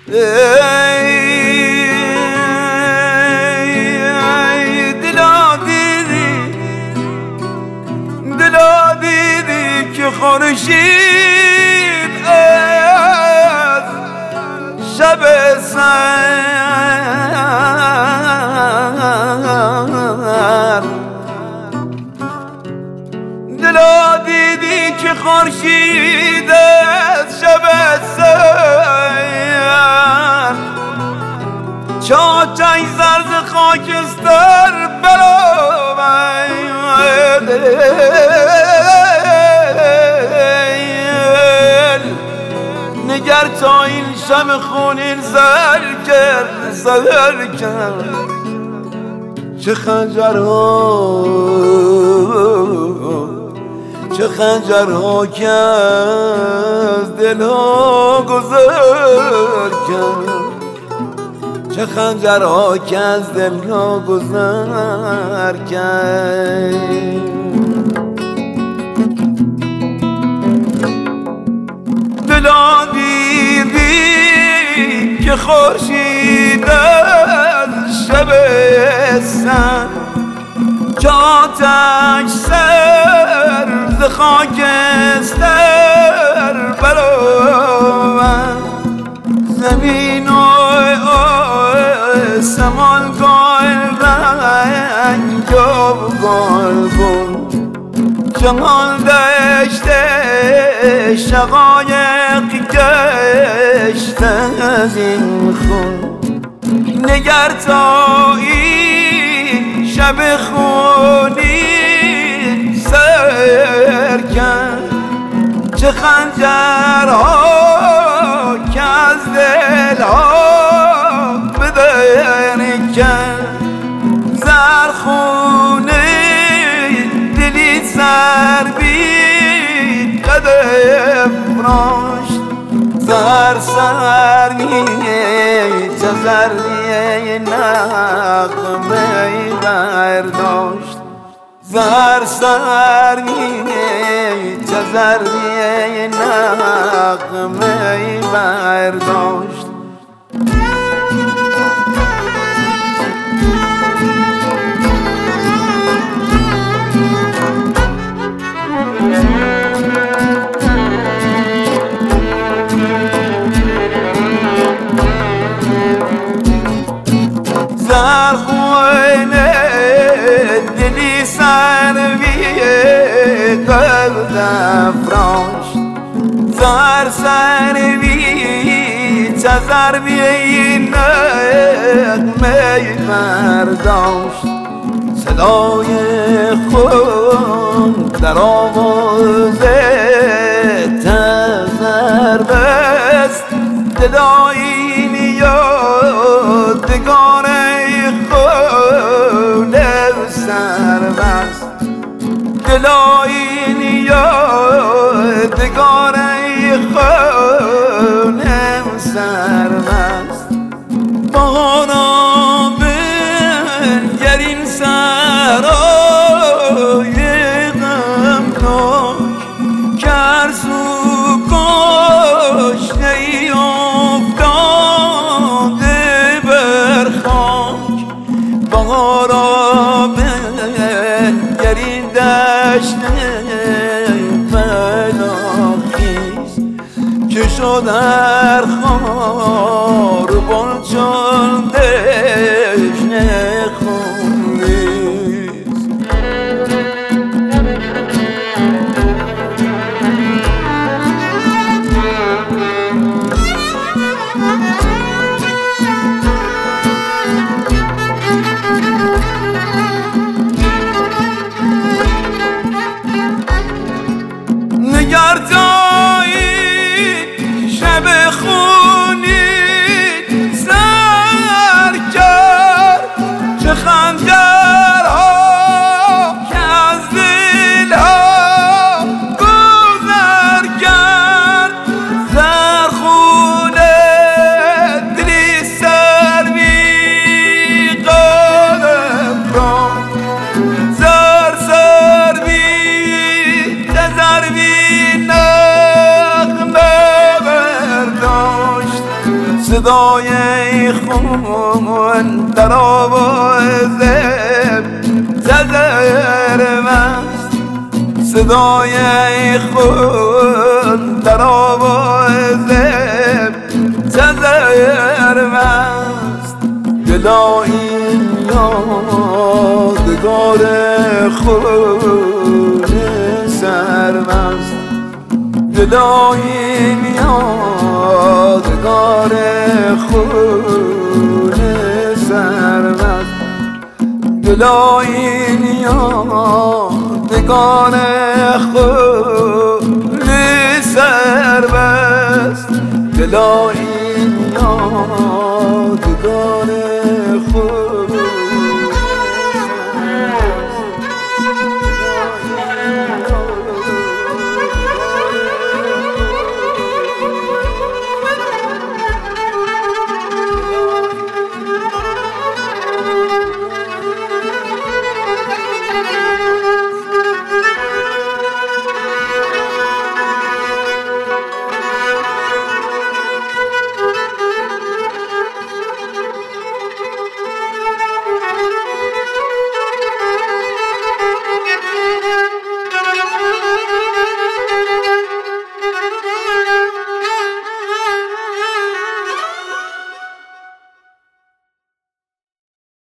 دلا دیدی که خورشید از شب سر، دلا دیدی که خورشید از شب سر چاچای زرز خاکستر برآورد، نگر تا این شب خونین سر کرد سر کرد، چه خنجرها که از دلها گذر کرد، چه خنجرها که از دلها گذر کرد. دلا دیدی که خورشید از شب سر چاتش سر ز خاکستر برآورد، زمین و آسمان گل رنگ و گلگون، جهان دشت شقایق گشت از این خون، نگر تا این شب خونی سر کرد، چه خنجرها که از دلها بدر کرد، زرخونه دلی سر بی قدم راشت، سرسرمی چزرمی نغمه برداشت، سرسرمی چزرمی نغمه برداشت. زرخونه دلی سروی قلب افراشت، زر سروی چزروی نغمه برداشت، صدای خون در آواز تزر بست، دلایی یادگار خون سر بست، دلایی یادگار خون سر بست. بارا بنگر این سرای غمناک که ارزو کشته ای افتاده بر خاک، بارا بنگر این دشت فلاخیز که شد در خار و بال چون دشنه خونریز. نگر تا این شب خونی سر صدای خون در آواز زرمست، صدای خون در آواز زرمست. دلا این یادگار خون سرمست، دلا این یادگار خون سرمست، دلا این یادگار خون سرمست، دلا این یادگار